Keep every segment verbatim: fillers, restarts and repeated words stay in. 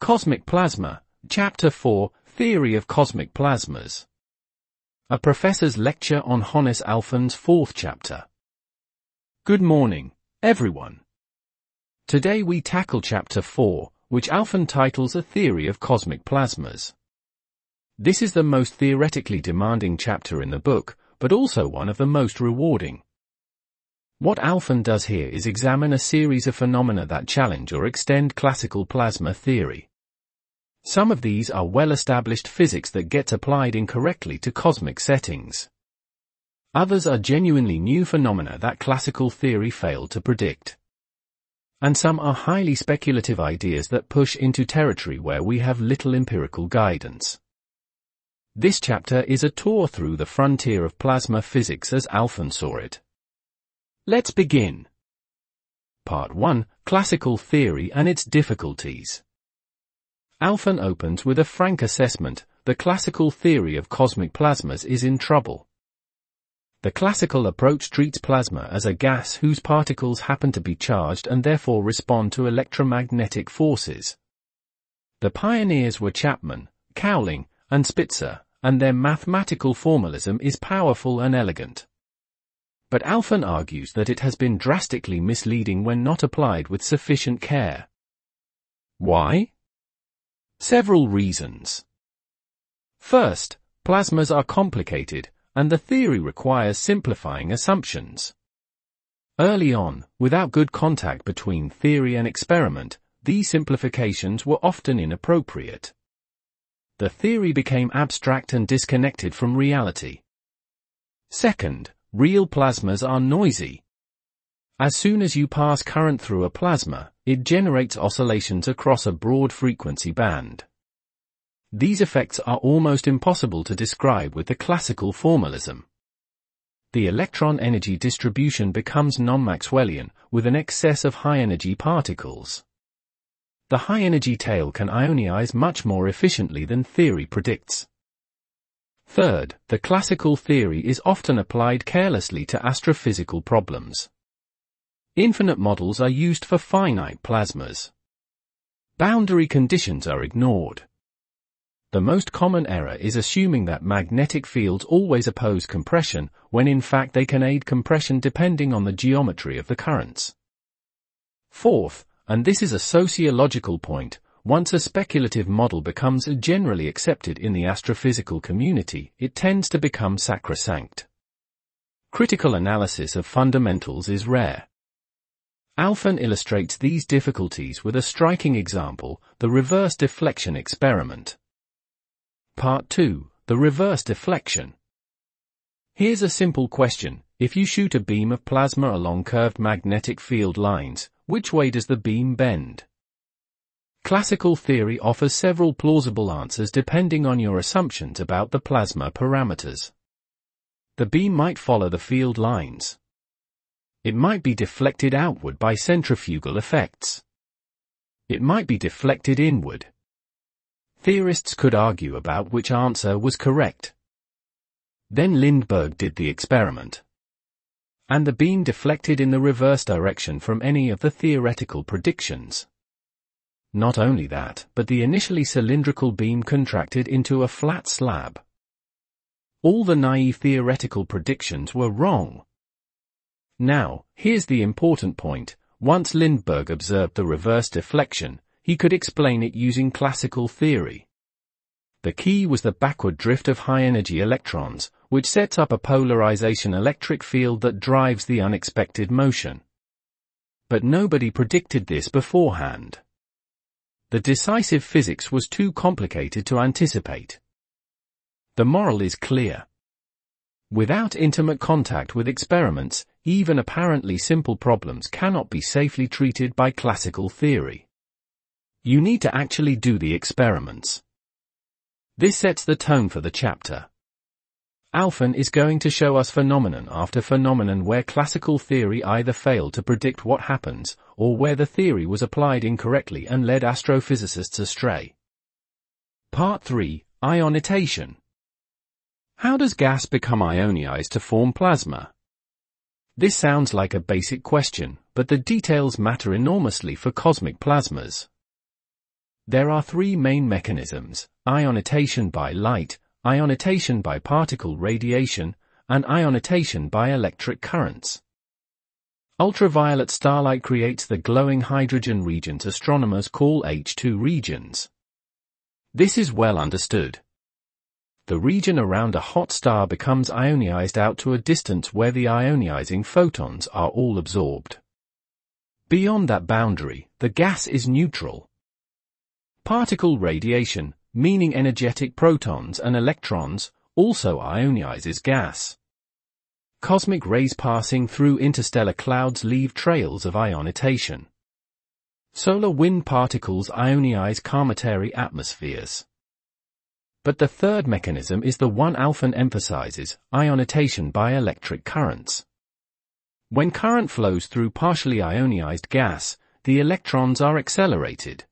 Cosmic Plasma, Chapter four, Theory of Cosmic Plasmas. A professor's lecture on Hannes Alfvén's fourth chapter. Good morning, everyone. Today we tackle Chapter four, which Alfvén titles A Theory of Cosmic Plasmas. This is the most theoretically demanding chapter in the book, but also one of the most rewarding. What Alfvén does here is examine a series of phenomena that challenge or extend classical plasma theory. Some of these are well-established physics that gets applied incorrectly to cosmic settings. Others are genuinely new phenomena that classical theory failed to predict. And some are highly speculative ideas that push into territory where we have little empirical guidance. This chapter is a tour through the frontier of plasma physics as Alfvén saw it. Let's begin. Part one, Classical Theory and its Difficulties. Alfvén opens with a frank assessment: the classical theory of cosmic plasmas is in trouble. The classical approach treats plasma as a gas whose particles happen to be charged and therefore respond to electromagnetic forces. The pioneers were Chapman, Cowling, and Spitzer, and their mathematical formalism is powerful and elegant. But Alfvén argues that it has been drastically misleading when not applied with sufficient care. Why? Several reasons. First, plasmas are complicated, and the theory requires simplifying assumptions. Early on, without good contact between theory and experiment, these simplifications were often inappropriate. The theory became abstract and disconnected from reality. Second, real plasmas are noisy. As soon as you pass current through a plasma, it generates oscillations across a broad frequency band. These effects are almost impossible to describe with the classical formalism. The electron energy distribution becomes non-Maxwellian, with an excess of high-energy particles. The high-energy tail can ionize much more efficiently than theory predicts. Third, the classical theory is often applied carelessly to astrophysical problems. Infinite models are used for finite plasmas. Boundary conditions are ignored. The most common error is assuming that magnetic fields always oppose compression, when in fact they can aid compression depending on the geometry of the currents. Fourth, and this is a sociological point, once a speculative model becomes generally accepted in the astrophysical community, it tends to become sacrosanct. Critical analysis of fundamentals is rare. Alfvén illustrates these difficulties with a striking example: the reverse deflection experiment. Part two, the reverse deflection. Here's a simple question: if you shoot a beam of plasma along curved magnetic field lines, which way does the beam bend? Classical theory offers several plausible answers depending on your assumptions about the plasma parameters. The beam might follow the field lines. It might be deflected outward by centrifugal effects. It might be deflected inward. Theorists could argue about which answer was correct. Then Lindbergh did the experiment. And the beam deflected in the reverse direction from any of the theoretical predictions. Not only that, but the initially cylindrical beam contracted into a flat slab. All the naive theoretical predictions were wrong. Now, here's the important point: once Lindbergh observed the reverse deflection, he could explain it using classical theory. The key was the backward drift of high-energy electrons, which sets up a polarization electric field that drives the unexpected motion. But nobody predicted this beforehand. The decisive physics was too complicated to anticipate. The moral is clear. Without intimate contact with experiments, even apparently simple problems cannot be safely treated by classical theory. You need to actually do the experiments. This sets the tone for the chapter. Alfvén is going to show us phenomenon after phenomenon where classical theory either failed to predict what happens, or where the theory was applied incorrectly and led astrophysicists astray. Part three, Ionization. How does gas become ionized to form plasma? This sounds like a basic question, but the details matter enormously for cosmic plasmas. There are three main mechanisms: ionization by light, ionization by particle radiation, and ionization by electric currents. Ultraviolet starlight creates the glowing hydrogen regions astronomers call H two regions. This is well understood. The region around a hot star becomes ionized out to a distance where the ionizing photons are all absorbed. Beyond that boundary, the gas is neutral. Particle radiation, meaning energetic protons and electrons, also ionizes gas. Cosmic rays passing through interstellar clouds leave trails of ionization. Solar wind particles ionize cometary atmospheres. But the third mechanism is the one Alfvén emphasizes: ionization by electric currents. When current flows through partially ionized gas, the electrons are accelerated.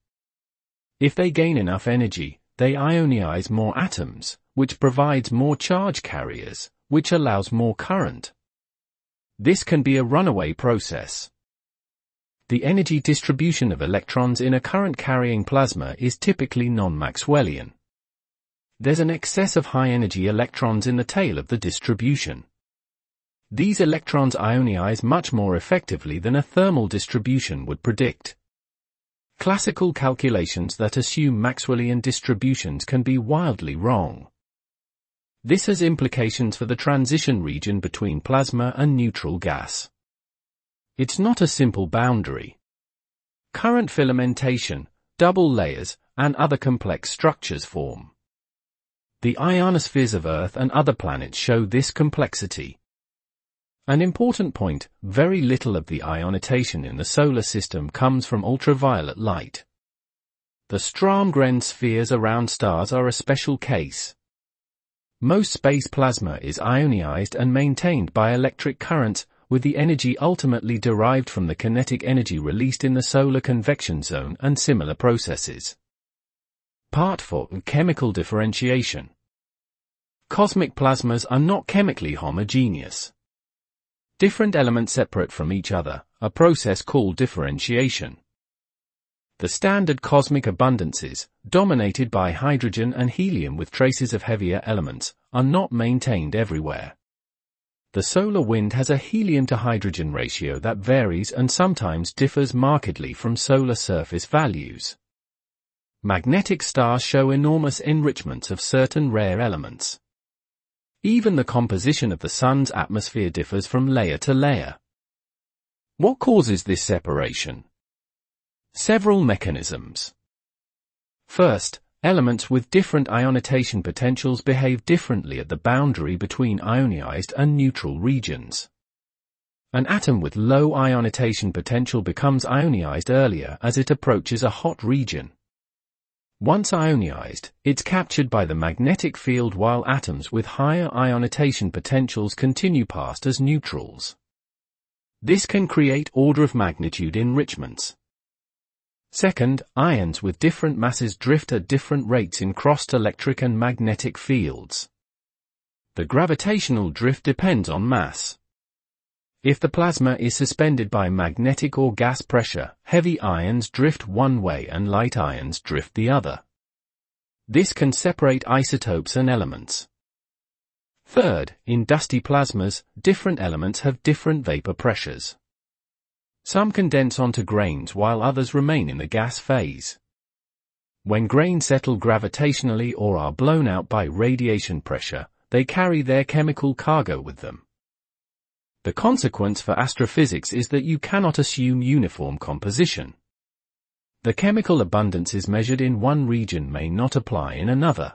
If they gain enough energy, they ionize more atoms, which provides more charge carriers, which allows more current. This can be a runaway process. The energy distribution of electrons in a current-carrying plasma is typically non-Maxwellian. There's an excess of high-energy electrons in the tail of the distribution. These electrons ionize much more effectively than a thermal distribution would predict. Classical calculations that assume Maxwellian distributions can be wildly wrong. This has implications for the transition region between plasma and neutral gas. It's not a simple boundary. Current filamentation, double layers, and other complex structures form. The ionospheres of Earth and other planets show this complexity. An important point: very little of the ionization in the solar system comes from ultraviolet light. The Strömgren spheres around stars are a special case. Most space plasma is ionized and maintained by electric currents, with the energy ultimately derived from the kinetic energy released in the solar convection zone and similar processes. Part four. Chemical differentiation. Cosmic plasmas are not chemically homogeneous. Different elements separate from each other, a process called differentiation. The standard cosmic abundances, dominated by hydrogen and helium with traces of heavier elements, are not maintained everywhere. The solar wind has a helium to hydrogen ratio that varies and sometimes differs markedly from solar surface values. Magnetic stars show enormous enrichments of certain rare elements. Even the composition of the Sun's atmosphere differs from layer to layer. What causes this separation? Several mechanisms. First, elements with different ionization potentials behave differently at the boundary between ionized and neutral regions. An atom with low ionization potential becomes ionized earlier as it approaches a hot region. Once ionized, it's captured by the magnetic field, while atoms with higher ionization potentials continue past as neutrals. This can create order of magnitude enrichments. Second, ions with different masses drift at different rates in crossed electric and magnetic fields. The gravitational drift depends on mass. If the plasma is suspended by magnetic or gas pressure, heavy ions drift one way and light ions drift the other. This can separate isotopes and elements. Third, in dusty plasmas, different elements have different vapor pressures. Some condense onto grains while others remain in the gas phase. When grains settle gravitationally or are blown out by radiation pressure, they carry their chemical cargo with them. The consequence for astrophysics is that you cannot assume uniform composition. The chemical abundances measured in one region may not apply in another.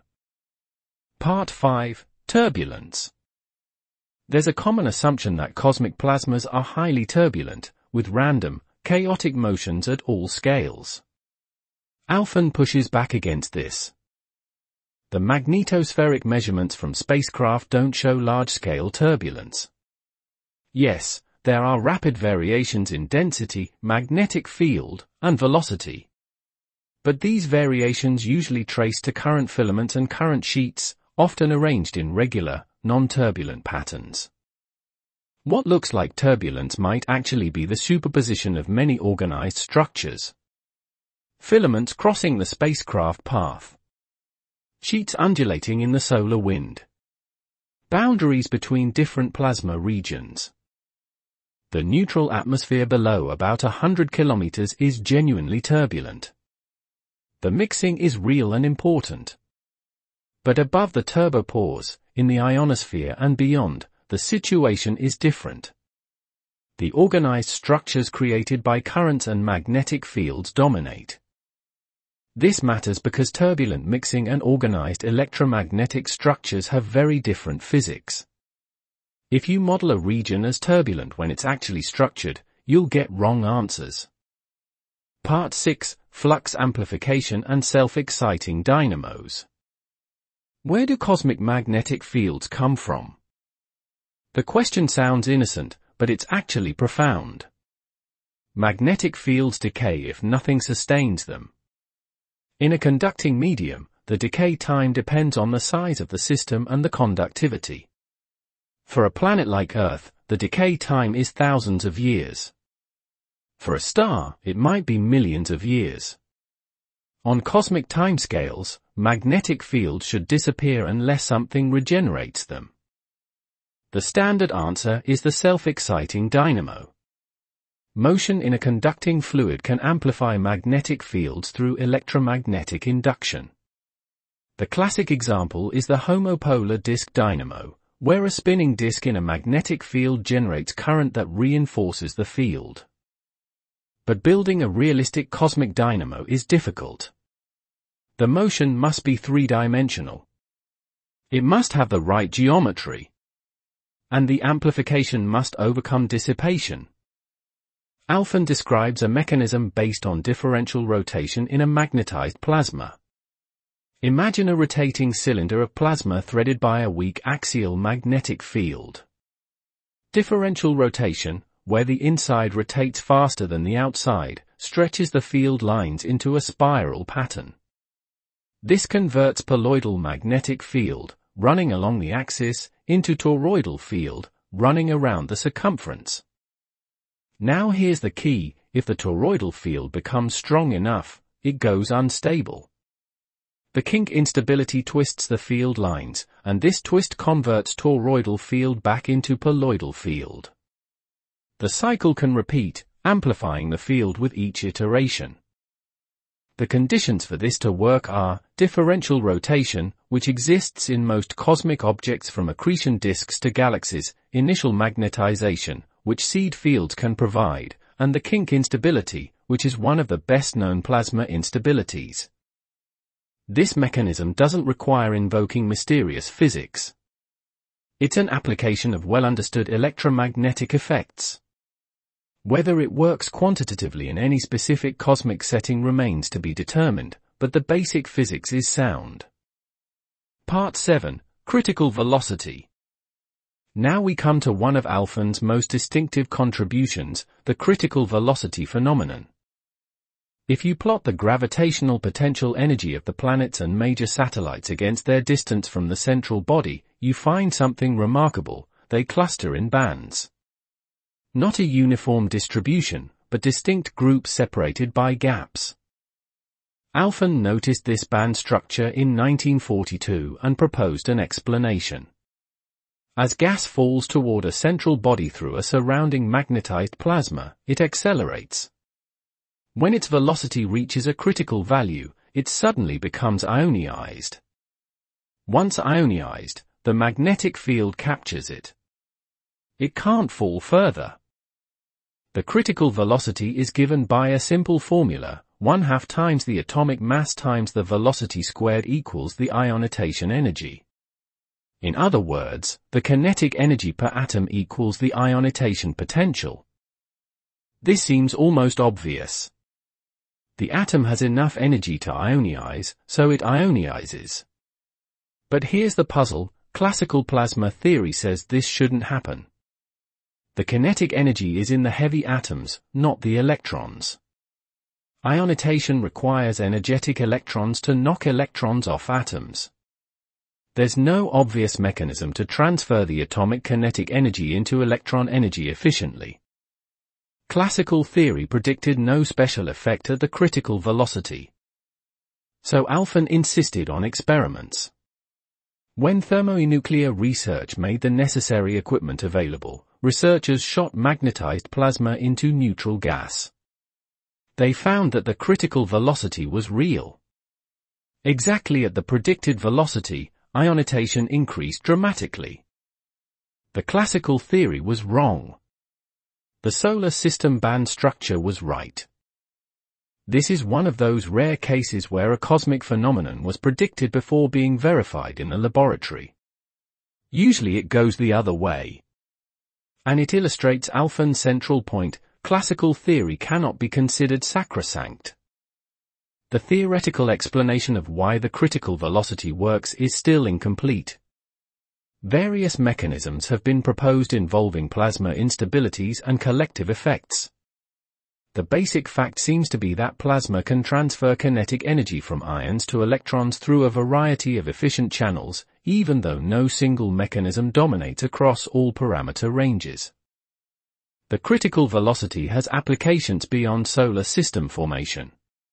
Part five. Turbulence. There's a common assumption that cosmic plasmas are highly turbulent, with random, chaotic motions at all scales. Alfvén pushes back against this. The magnetospheric measurements from spacecraft don't show large-scale turbulence. Yes, there are rapid variations in density, magnetic field, and velocity. But these variations usually trace to current filaments and current sheets, often arranged in regular, non-turbulent patterns. What looks like turbulence might actually be the superposition of many organized structures. filaments crossing the spacecraft path. Sheets undulating in the solar wind. Boundaries between different plasma regions. The neutral atmosphere below about a hundred kilometers is genuinely turbulent. The mixing is real and important. But above the turbopores, in the ionosphere and beyond, the situation is different. The organized structures created by currents and magnetic fields dominate. This matters because turbulent mixing and organized electromagnetic structures have very different physics. If you model a region as turbulent when it's actually structured, you'll get wrong answers. Part six, Flux Amplification and Self-Exciting Dynamos. Where do cosmic magnetic fields come from? The question sounds innocent, but it's actually profound. Magnetic fields decay if nothing sustains them. In a conducting medium, the decay time depends on the size of the system and the conductivity. For a planet like Earth, the decay time is thousands of years. For a star, it might be millions of years. On cosmic timescales, magnetic fields should disappear unless something regenerates them. The standard answer is the self-exciting dynamo. Motion in a conducting fluid can amplify magnetic fields through electromagnetic induction. The classic example is the homopolar disk dynamo, where a spinning disk in a magnetic field generates current that reinforces the field. But building a realistic cosmic dynamo is difficult. The motion must be three-dimensional. It must have the right geometry. And the amplification must overcome dissipation. Alfvén describes a mechanism based on differential rotation in a magnetized plasma. Imagine a rotating cylinder of plasma threaded by a weak axial magnetic field. Differential rotation, where the inside rotates faster than the outside, stretches the field lines into a spiral pattern. This converts poloidal magnetic field, running along the axis, into toroidal field, running around the circumference. Now here's the key: if the toroidal field becomes strong enough, it goes unstable. The kink instability twists the field lines, and this twist converts toroidal field back into poloidal field. The cycle can repeat, amplifying the field with each iteration. The conditions for this to work are differential rotation, which exists in most cosmic objects from accretion disks to galaxies, initial magnetization, which seed fields can provide, and the kink instability, which is one of the best-known plasma instabilities. This mechanism doesn't require invoking mysterious physics. It's an application of well-understood electromagnetic effects. Whether it works quantitatively in any specific cosmic setting remains to be determined, but the basic physics is sound. Part seven, Critical Velocity. Now we come to one of Alfvén's most distinctive contributions, the critical velocity phenomenon. If you plot the gravitational potential energy of the planets and major satellites against their distance from the central body, you find something remarkable: they cluster in bands. Not a uniform distribution, but distinct groups separated by gaps. Alfvén noticed this band structure in nineteen forty-two and proposed an explanation. As gas falls toward a central body through a surrounding magnetized plasma, it accelerates. When its velocity reaches a critical value, it suddenly becomes ionized. Once ionized, the magnetic field captures it. It can't fall further. The critical velocity is given by a simple formula: one half times the atomic mass times the velocity squared equals the ionization energy. In other words, the kinetic energy per atom equals the ionization potential. This seems almost obvious. The atom has enough energy to ionize, so it ionizes. But here's the puzzle: classical plasma theory says this shouldn't happen. The kinetic energy is in the heavy atoms, not the electrons. Ionization requires energetic electrons to knock electrons off atoms. There's no obvious mechanism to transfer the atomic kinetic energy into electron energy efficiently. Classical theory predicted no special effect at the critical velocity. So Alfvén insisted on experiments. When thermonuclear research made the necessary equipment available, researchers shot magnetized plasma into neutral gas. They found that the critical velocity was real. Exactly at the predicted velocity, ionization increased dramatically. The classical theory was wrong. The solar system band structure was right. This is one of those rare cases where a cosmic phenomenon was predicted before being verified in the laboratory. Usually it goes the other way. And it illustrates Alfvén's central point: classical theory cannot be considered sacrosanct. The theoretical explanation of why the critical velocity works is still incomplete. Various mechanisms have been proposed involving plasma instabilities and collective effects. The basic fact seems to be that plasma can transfer kinetic energy from ions to electrons through a variety of efficient channels, even though no single mechanism dominates across all parameter ranges. The critical velocity has applications beyond solar system formation.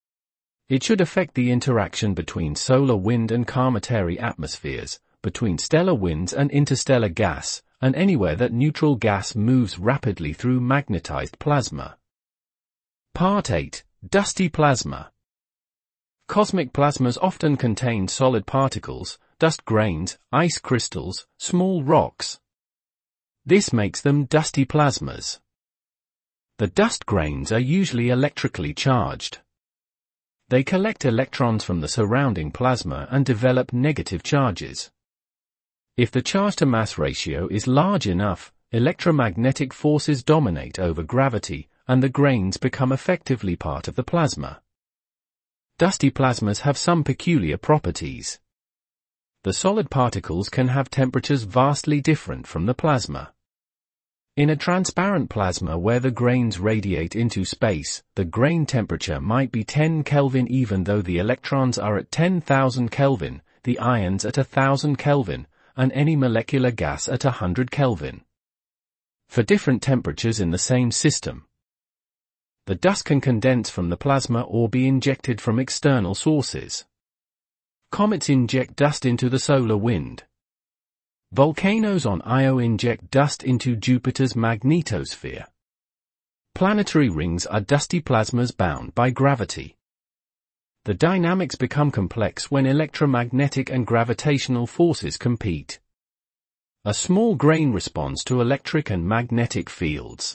It should affect the interaction between solar wind and cometary atmospheres, between stellar winds and interstellar gas, and anywhere that neutral gas moves rapidly through magnetized plasma. Part eight. Dusty plasma. Cosmic plasmas often contain solid particles, dust grains, ice crystals, small rocks. This makes them dusty plasmas. The dust grains are usually electrically charged. They collect electrons from the surrounding plasma and develop negative charges. If the charge-to-mass ratio is large enough, electromagnetic forces dominate over gravity, and the grains become effectively part of the plasma. Dusty plasmas have some peculiar properties. The solid particles can have temperatures vastly different from the plasma. In a transparent plasma where the grains radiate into space, the grain temperature might be ten Kelvin even though the electrons are at ten thousand Kelvin, the ions at one thousand Kelvin, and any molecular gas at one hundred Kelvin. For different temperatures in the same system, the dust can condense from the plasma or be injected from external sources. Comets inject dust into the solar wind. Volcanoes on Io inject dust into Jupiter's magnetosphere. Planetary rings are dusty plasmas bound by gravity. The dynamics become complex when electromagnetic and gravitational forces compete. A small grain responds to electric and magnetic fields.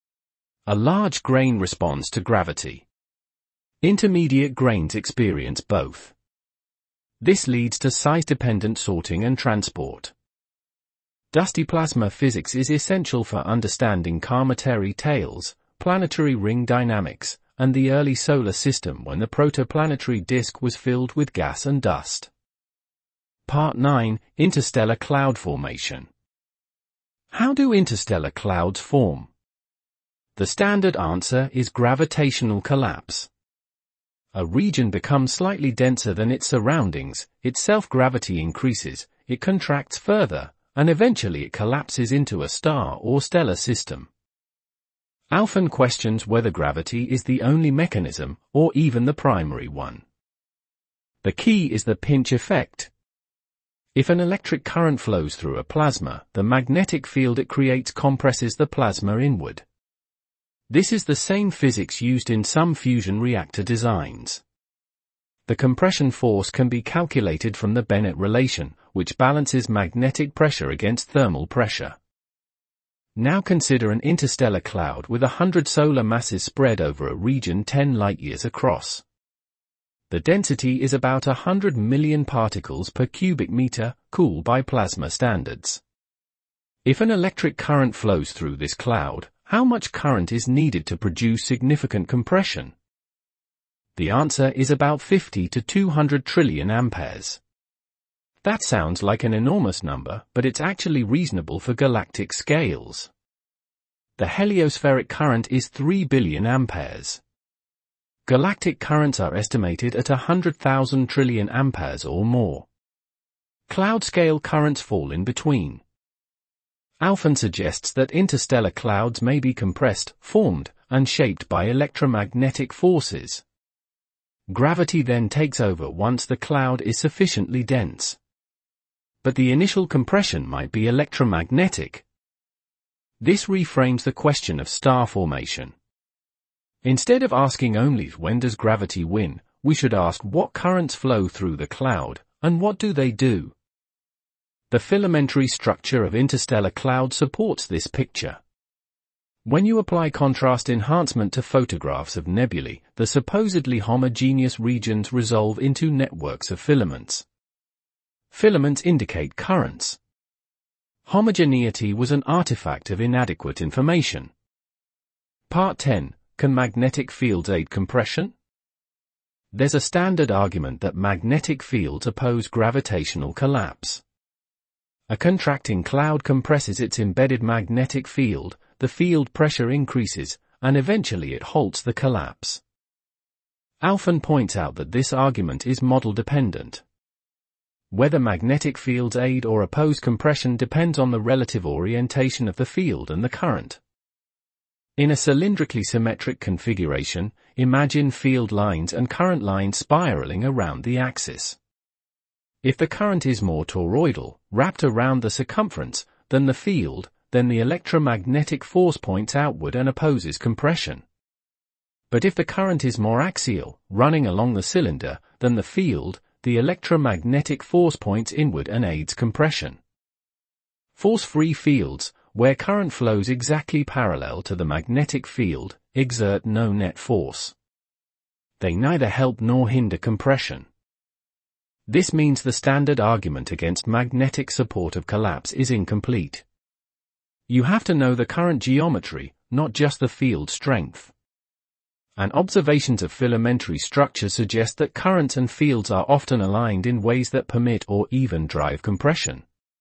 A large grain responds to gravity. Intermediate grains experience both. This leads to size-dependent sorting and transport. Dusty plasma physics is essential for understanding cometary tails, planetary ring dynamics, and the early solar system when the protoplanetary disk was filled with gas and dust. Part nine. Interstellar cloud formation. How do interstellar clouds form? The standard answer is gravitational collapse. A region becomes slightly denser than its surroundings, its self-gravity increases, it contracts further, and eventually it collapses into a star or stellar system. Alfvén questions whether gravity is the only mechanism, or even the primary one. The key is the pinch effect. If an electric current flows through a plasma, the magnetic field it creates compresses the plasma inward. This is the same physics used in some fusion reactor designs. The compression force can be calculated from the Bennett relation, which balances magnetic pressure against thermal pressure. Now consider an interstellar cloud with a hundred solar masses spread over a region ten light-years across. The density is about a hundred million particles per cubic meter, cool by plasma standards. If an electric current flows through this cloud, how much current is needed to produce significant compression? The answer is about fifty to two hundred trillion amperes. That sounds like an enormous number, but it's actually reasonable for galactic scales. The heliospheric current is three billion amperes. Galactic currents are estimated at one hundred thousand trillion amperes or more. Cloud-scale currents fall in between. Alfvén suggests that interstellar clouds may be compressed, formed, and shaped by electromagnetic forces. Gravity then takes over once the cloud is sufficiently dense. But the initial compression might be electromagnetic. This reframes the question of star formation. Instead of asking only when does gravity win, we should ask what currents flow through the cloud, and what do they do? The filamentary structure of interstellar cloud supports this picture. When you apply contrast enhancement to photographs of nebulae, the supposedly homogeneous regions resolve into networks of filaments. Filaments indicate currents. Homogeneity was an artifact of inadequate information. Part ten. Can magnetic fields aid compression? There's a standard argument that magnetic fields oppose gravitational collapse. A contracting cloud compresses its embedded magnetic field, the field pressure increases, and eventually it halts the collapse. Alfvén points out that this argument is model-dependent. Whether magnetic fields aid or oppose compression depends on the relative orientation of the field and the current. In a cylindrically symmetric configuration, imagine field lines and current lines spiraling around the axis. If the current is more toroidal, wrapped around the circumference, than the field, then the electromagnetic force points outward and opposes compression. But if the current is more axial, running along the cylinder, than the field, the electromagnetic force points inward and aids compression. Force-free fields, where current flows exactly parallel to the magnetic field, exert no net force. They neither help nor hinder compression. This means the standard argument against magnetic support of collapse is incomplete. You have to know the current geometry, not just the field strength. And observations of filamentary structure suggest that currents and fields are often aligned in ways that permit or even drive compression.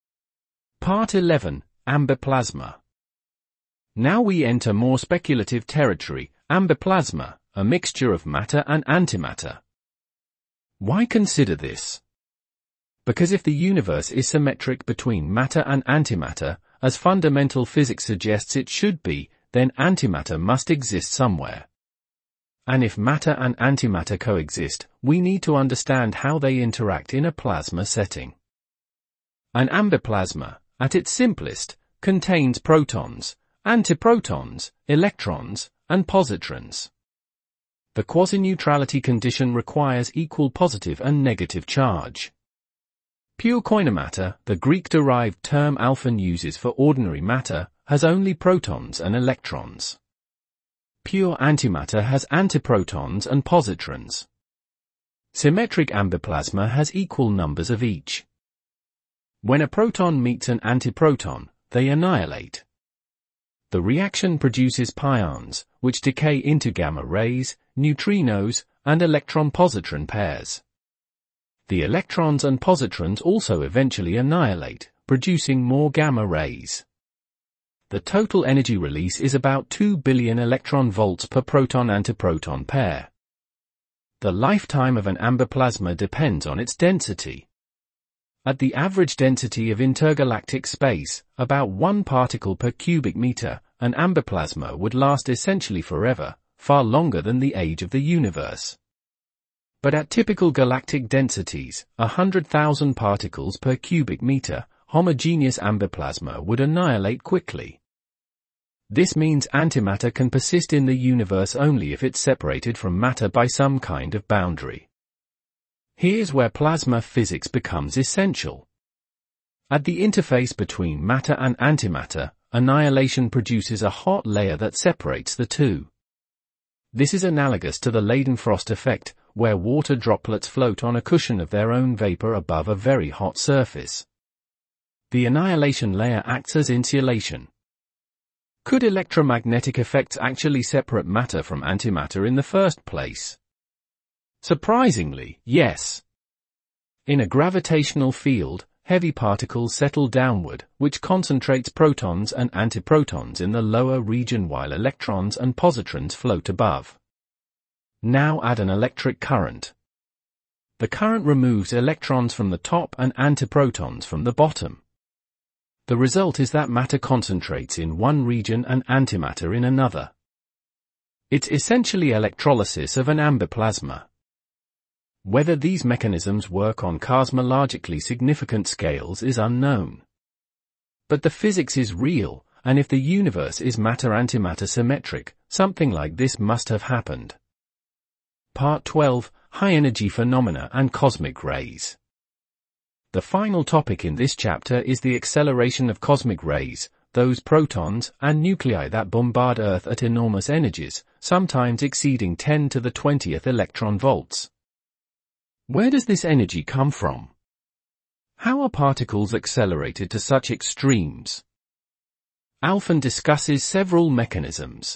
Part eleven. Ambiplasma. Now we enter more speculative territory, ambiplasma, a mixture of matter and antimatter. Why consider this? Because if the universe is symmetric between matter and antimatter, as fundamental physics suggests it should be, then antimatter must exist somewhere. And if matter and antimatter coexist, we need to understand how they interact in a plasma setting. An ambiplasma, at its simplest, contains protons, antiprotons, electrons, and positrons. The quasi-neutrality condition requires equal positive and negative charge. Pure koinomatter, the Greek-derived term Alfvén uses for ordinary matter, has only protons and electrons. Pure antimatter has antiprotons and positrons. Symmetric ambiplasma has equal numbers of each. When a proton meets an antiproton, they annihilate. The reaction produces pions, which decay into gamma rays, neutrinos, and electron-positron pairs. The electrons and positrons also eventually annihilate, producing more gamma rays. The total energy release is about two billion electron volts per proton-antiproton pair. The lifetime of an ambiplasma depends on its density. At the average density of intergalactic space, about one particle per cubic meter, an ambiplasma would last essentially forever, far longer than the age of the universe. But at typical galactic densities, one hundred thousand particles per cubic meter, homogeneous ambiplasma would annihilate quickly. This means antimatter can persist in the universe only if it's separated from matter by some kind of boundary. Here's where plasma physics becomes essential. At the interface between matter and antimatter, annihilation produces a hot layer that separates the two. This is analogous to the Leidenfrost effect, where water droplets float on a cushion of their own vapor above a very hot surface. The annihilation layer acts as insulation. Could electromagnetic effects actually separate matter from antimatter in the first place? Surprisingly, yes. In a gravitational field, heavy particles settle downward, which concentrates protons and antiprotons in the lower region while electrons and positrons float above. Now add an electric current. The current removes electrons from the top and antiprotons from the bottom. The result is that matter concentrates in one region and antimatter in another. It's essentially electrolysis of an amber plasma. Whether these mechanisms work on cosmologically significant scales is unknown. But the physics is real, and if the universe is matter-antimatter symmetric, something like this must have happened. Part twelve, High-Energy Phenomena and Cosmic Rays. The final topic in this chapter is the acceleration of cosmic rays, those protons and nuclei that bombard Earth at enormous energies, sometimes exceeding ten to the twentieth electron volts. Where does this energy come from? How are particles accelerated to such extremes? Alfvén discusses several mechanisms.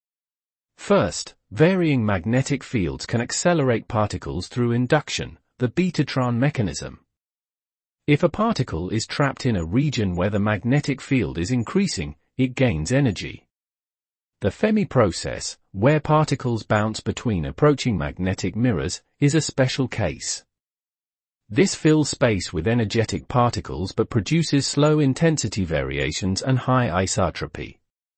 First, varying magnetic fields can accelerate particles through induction, the Betatron mechanism. If a particle is trapped in a region where the magnetic field is increasing, it gains energy. The Fermi process, where particles bounce between approaching magnetic mirrors, is a special case. This fills space with energetic particles but produces slow intensity variations and high isotropy.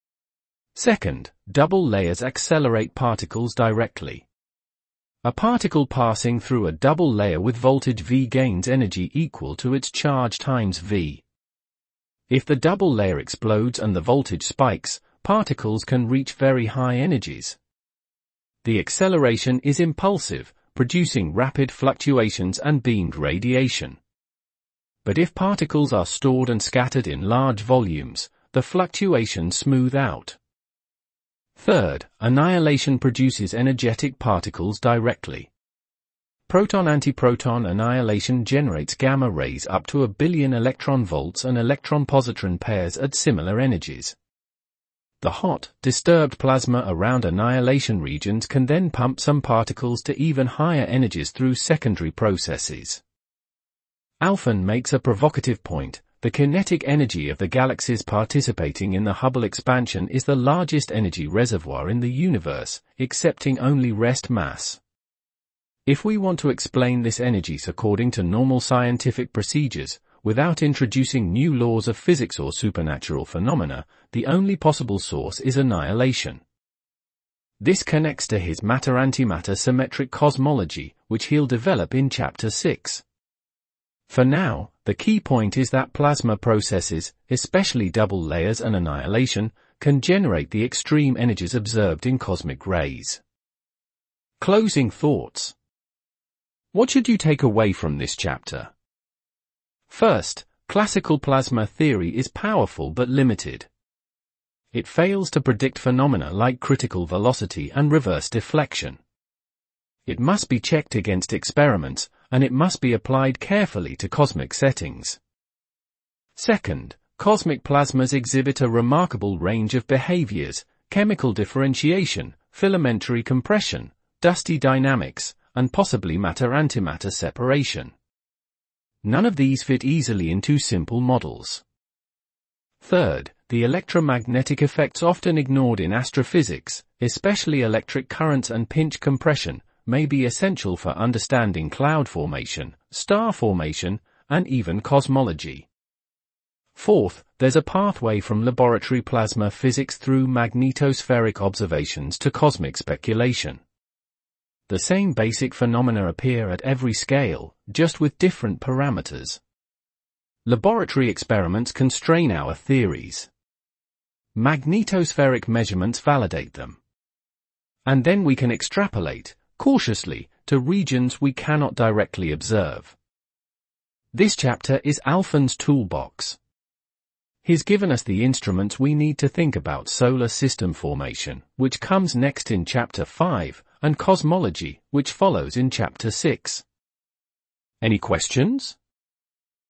Second, double layers accelerate particles directly. A particle passing through a double layer with voltage V gains energy equal to its charge times V. If the double layer explodes and the voltage spikes, particles can reach very high energies. The acceleration is impulsive, producing rapid fluctuations and beamed radiation. But if particles are stored and scattered in large volumes, the fluctuations smooth out. Third, annihilation produces energetic particles directly. Proton-antiproton annihilation generates gamma rays up to a billion electron volts and electron-positron pairs at similar energies. The hot, disturbed plasma around annihilation regions can then pump some particles to even higher energies through secondary processes. Alfvén makes a provocative point: the kinetic energy of the galaxies participating in the Hubble expansion is the largest energy reservoir in the universe, excepting only rest mass. If we want to explain this energy according to normal scientific procedures, without introducing new laws of physics or supernatural phenomena, the only possible source is annihilation. This connects to his matter-antimatter symmetric cosmology, which he'll develop in Chapter six. For now, the key point is that plasma processes, especially double layers and annihilation, can generate the extreme energies observed in cosmic rays. Closing thoughts. What should you take away from this chapter? First, classical plasma theory is powerful but limited. It fails to predict phenomena like critical velocity and reverse deflection. It must be checked against experiments, and it must be applied carefully to cosmic settings. Second, cosmic plasmas exhibit a remarkable range of behaviors: chemical differentiation, filamentary compression, dusty dynamics, and possibly matter-antimatter separation. None of these fit easily into simple models. Third, the electromagnetic effects often ignored in astrophysics, especially electric currents and pinch compression, may be essential for understanding cloud formation, star formation, and even cosmology. Fourth, there's a pathway from laboratory plasma physics through magnetospheric observations to cosmic speculation. The same basic phenomena appear at every scale, just with different parameters. Laboratory experiments constrain our theories. Magnetospheric measurements validate them. And then we can extrapolate, cautiously, to regions we cannot directly observe. This chapter is Alfvén's toolbox. He's given us the instruments we need to think about solar system formation, which comes next in Chapter five, and cosmology, which follows in Chapter six. Any questions?